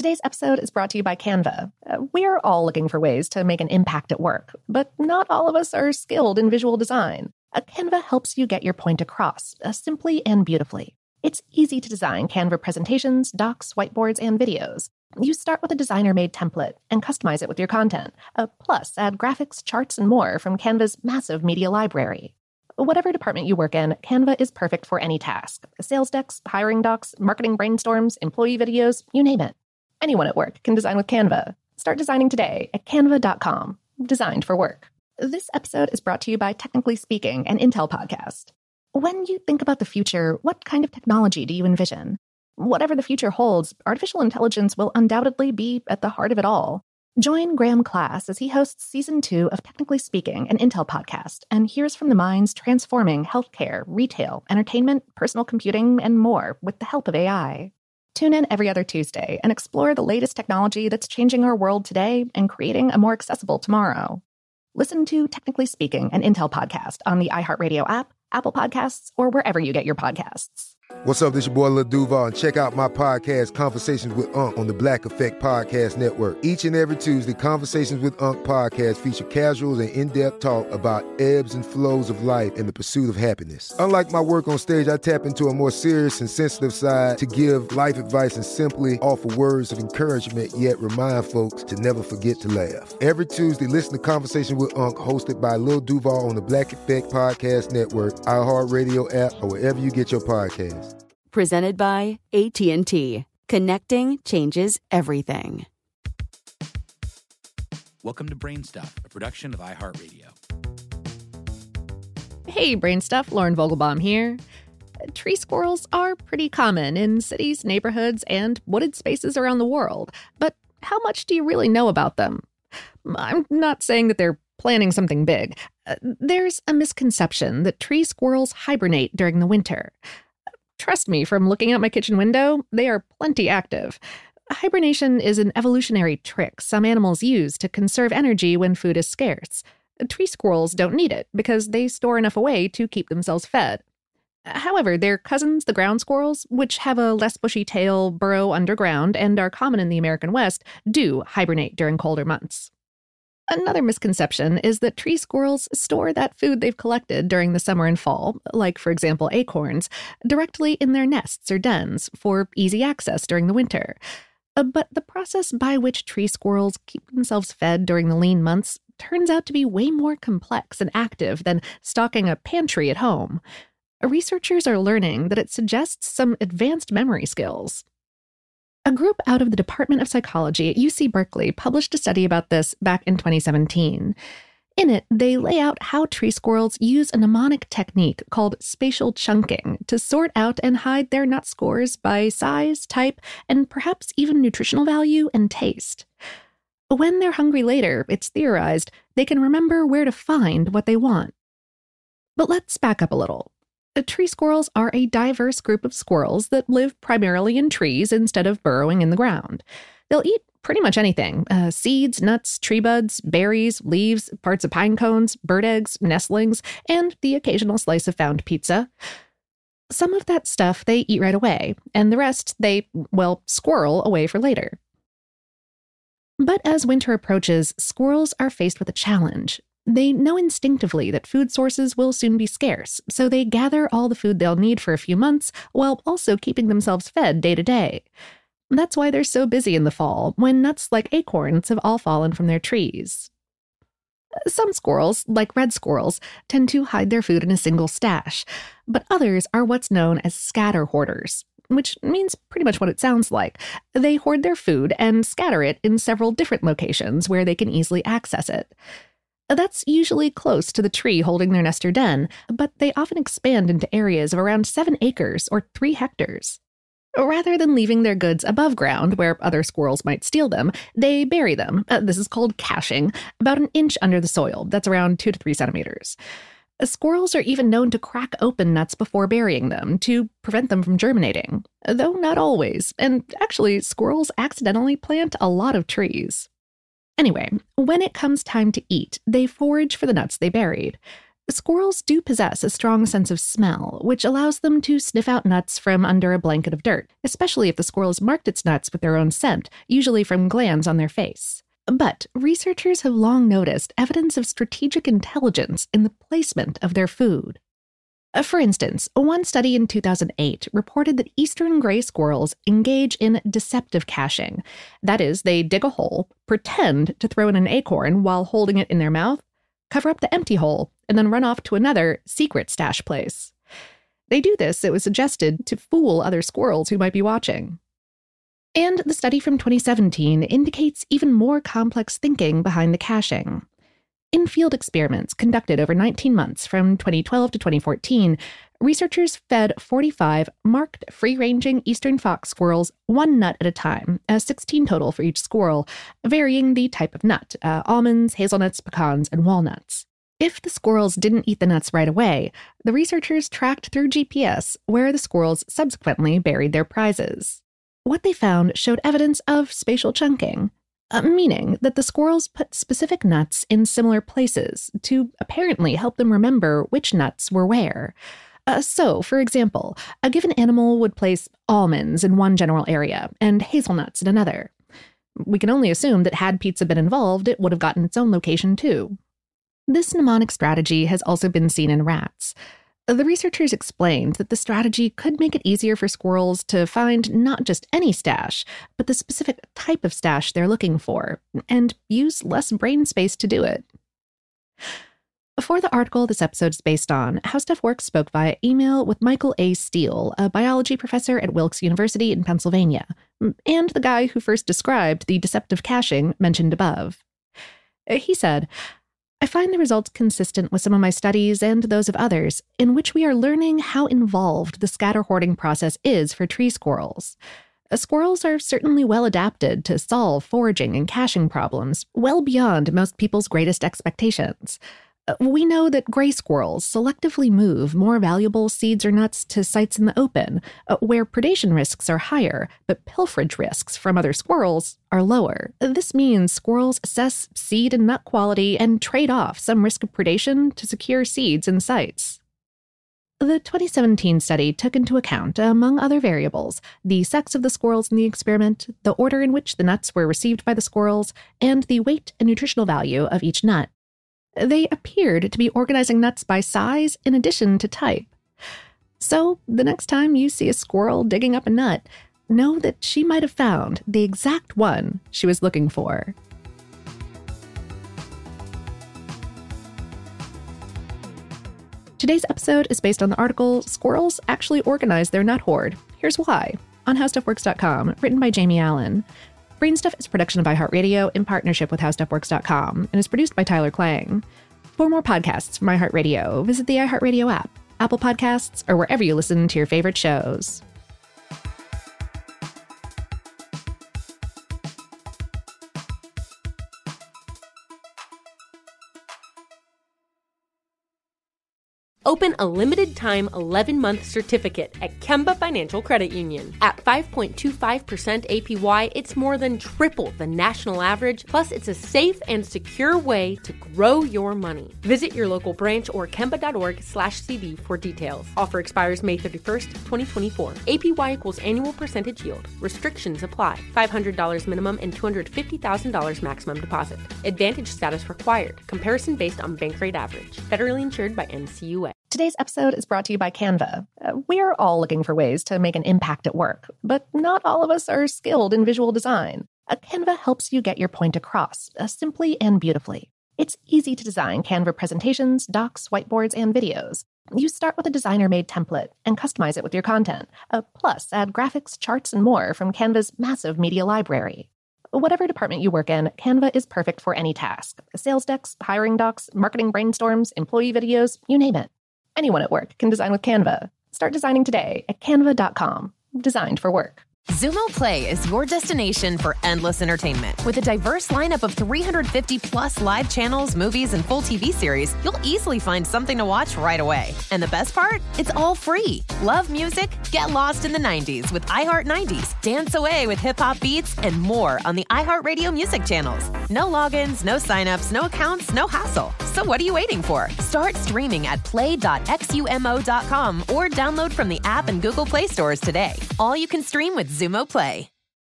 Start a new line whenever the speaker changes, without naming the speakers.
Today's episode is brought to you by Canva. We're all looking for ways to make an impact at work, but not all of us are skilled in visual design. Canva helps you get your point across, simply and beautifully. It's easy to design Canva presentations, docs, whiteboards, and videos. You start with a designer-made template and customize it with your content. Plus, add graphics, charts, and more from Canva's massive media library. Whatever department you work in, Canva is perfect for any task. Sales decks, hiring docs, marketing brainstorms, employee videos, you name it. Anyone at work can design with Canva. Start designing today at canva.com. Designed for work. This episode is brought to you by Technically Speaking, an Intel podcast. When you think about the future, what kind of technology do you envision? Whatever the future holds, artificial intelligence will undoubtedly be at the heart of it all. Join Graham Class as he hosts Season 2 of Technically Speaking, an Intel podcast, and hears from the minds transforming healthcare, retail, entertainment, personal computing, and more with the help of AI. Tune in every other Tuesday and explore the latest technology that's changing our world today and creating a more accessible tomorrow. Listen to Technically Speaking, an Intel podcast on the iHeartRadio app, Apple Podcasts, or wherever you get your podcasts.
What's up, this your boy Lil Duval, and check out my podcast, Conversations with Unc, on the Black Effect Podcast Network. Each and every Tuesday, Conversations with Unc podcast feature casual and in-depth talk about ebbs and flows of life and the pursuit of happiness. Unlike my work on stage, I tap into a more serious and sensitive side to give life advice and simply offer words of encouragement, yet remind folks to never forget to laugh. Every Tuesday, listen to Conversation with Unc, hosted by Lil Duval on the Black Effect Podcast Network, iHeartRadio app, or wherever you get your podcasts.
Presented by AT&T. Connecting changes everything.
Welcome to Brainstuff, a production of iHeartRadio.
Hey, Brainstuff, Lauren Vogelbaum here. Tree squirrels are pretty common in cities, neighborhoods, and wooded spaces around the world. But how much do you really know about them? I'm not saying that they're planning something big. There's a misconception that tree squirrels hibernate during the winter. Trust me, from looking out my kitchen window, they are plenty active. Hibernation is an evolutionary trick some animals use to conserve energy when food is scarce. Tree squirrels don't need it because they store enough away to keep themselves fed. However, their cousins, the ground squirrels, which have a less bushy tail, burrow underground, and are common in the American West, do hibernate during colder months. Another misconception is that tree squirrels store that food they've collected during the summer and fall, like, for example, acorns, directly in their nests or dens for easy access during the winter. But the process by which tree squirrels keep themselves fed during the lean months turns out to be way more complex and active than stocking a pantry at home. Researchers are learning that it suggests some advanced memory skills. A group out of the Department of Psychology at UC Berkeley published a study about this back in 2017. In it, they lay out how tree squirrels use a mnemonic technique called spatial chunking to sort out and hide their nut scores by size, type, and perhaps even nutritional value and taste. When they're hungry later, it's theorized, they can remember where to find what they want. But let's back up a little. Tree squirrels are a diverse group of squirrels that live primarily in trees instead of burrowing in the ground. They'll eat pretty much anything, seeds, nuts, tree buds, berries, leaves, parts of pine cones, bird eggs, nestlings, and the occasional slice of found pizza. Some of that stuff they eat right away, and the rest they, squirrel away for later. But as winter approaches, squirrels are faced with a challenge. They know instinctively that food sources will soon be scarce, so they gather all the food they'll need for a few months while also keeping themselves fed day to day. That's why they're so busy in the fall, when nuts like acorns have all fallen from their trees. Some squirrels, like red squirrels, tend to hide their food in a single stash, but others are what's known as scatter hoarders, which means pretty much what it sounds like. They hoard their food and scatter it in several different locations where they can easily access it. That's usually close to the tree holding their nest or den, but they often expand into areas of around 7 acres or 3 hectares. Rather than leaving their goods above ground where other squirrels might steal them, they bury them. This is called caching, about an inch under the soil. That's around 2 to 3 centimeters. Squirrels are even known to crack open nuts before burying them to prevent them from germinating, though not always. And actually, squirrels accidentally plant a lot of trees. Anyway, when it comes time to eat, they forage for the nuts they buried. Squirrels do possess a strong sense of smell, which allows them to sniff out nuts from under a blanket of dirt, especially if the squirrel has marked its nuts with their own scent, usually from glands on their face. But researchers have long noticed evidence of strategic intelligence in the placement of their food. For instance, one study in 2008 reported that eastern gray squirrels engage in deceptive caching. That is, they dig a hole, pretend to throw in an acorn while holding it in their mouth, cover up the empty hole, and then run off to another secret stash place. They do this, it was suggested, to fool other squirrels who might be watching. And the study from 2017 indicates even more complex thinking behind the caching. In field experiments conducted over 19 months from 2012 to 2014, researchers fed 45 marked free-ranging eastern fox squirrels one nut at a time, 16 total for each squirrel, varying the type of nut, almonds, hazelnuts, pecans, and walnuts. If the squirrels didn't eat the nuts right away, the researchers tracked through GPS where the squirrels subsequently buried their prizes. What they found showed evidence of spatial chunking, meaning that the squirrels put specific nuts in similar places to apparently help them remember which nuts were where. So, for example, a given animal would place almonds in one general area and hazelnuts in another. We can only assume that had pizza been involved, it would have gotten its own location too. This mnemonic strategy has also been seen in rats. The researchers explained that the strategy could make it easier for squirrels to find not just any stash, but the specific type of stash they're looking for, and use less brain space to do it. For the article this episode is based on, How Stuff Works spoke via email with Michael A. Steele, a biology professor at Wilkes University in Pennsylvania, and the guy who first described the deceptive caching mentioned above. He said, I find the results consistent with some of my studies and those of others, in which we are learning how involved the scatter hoarding process is for tree squirrels. Squirrels are certainly well adapted to solve foraging and caching problems, well beyond most people's greatest expectations. We know that gray squirrels selectively move more valuable seeds or nuts to sites in the open, where predation risks are higher, but pilferage risks from other squirrels are lower. This means squirrels assess seed and nut quality and trade off some risk of predation to secure seeds and sites. The 2017 study took into account, among other variables, the sex of the squirrels in the experiment, the order in which the nuts were received by the squirrels, and the weight and nutritional value of each nut. They appeared to be organizing nuts by size in addition to type. So, the next time you see a squirrel digging up a nut, know that she might have found the exact one she was looking for. Today's episode is based on the article, Squirrels Actually Organize Their Nut Hoard. Here's why, on HowStuffWorks.com, written by Jamie Allen. Brainstuff is a production of iHeartRadio in partnership with HowStuffWorks.com and is produced by Tyler Klang. For more podcasts from iHeartRadio, visit the iHeartRadio app, Apple Podcasts, or wherever you listen to your favorite shows.
Open a limited-time 11-month certificate at Kemba Financial Credit Union. At 5.25% APY, it's more than triple the national average, plus it's a safe and secure way to grow your money. Visit your local branch or kemba.org/cb for details. Offer expires May 31st, 2024. APY equals annual percentage yield. Restrictions apply. $500 minimum and $250,000 maximum deposit. Advantage status required. Comparison based on bank rate average. Federally insured by NCUA.
Today's episode is brought to you by Canva. We are all looking for ways to make an impact at work, but not all of us are skilled in visual design. Canva helps you get your point across, simply and beautifully. It's easy to design Canva presentations, docs, whiteboards, and videos. You start with a designer-made template and customize it with your content. Plus, add graphics, charts, and more from Canva's massive media library. Whatever department you work in, Canva is perfect for any task. Sales decks, hiring docs, marketing brainstorms, employee videos, you name it. Anyone at work can design with Canva. Start designing today at canva.com. Designed for work.
Xumo Play is your destination for endless entertainment. With a diverse lineup of 350-plus live channels, movies, and full TV series, you'll easily find something to watch right away. And the best part? It's all free. Love music? Get lost in the 90s with iHeart 90s. Dance away with hip-hop beats and more on the iHeartRadio music channels. No logins, no signups, no accounts, no hassle. So what are you waiting for? Start streaming at play.xumo.com or download from the app and Google Play stores today. All you can stream with Xumo Play.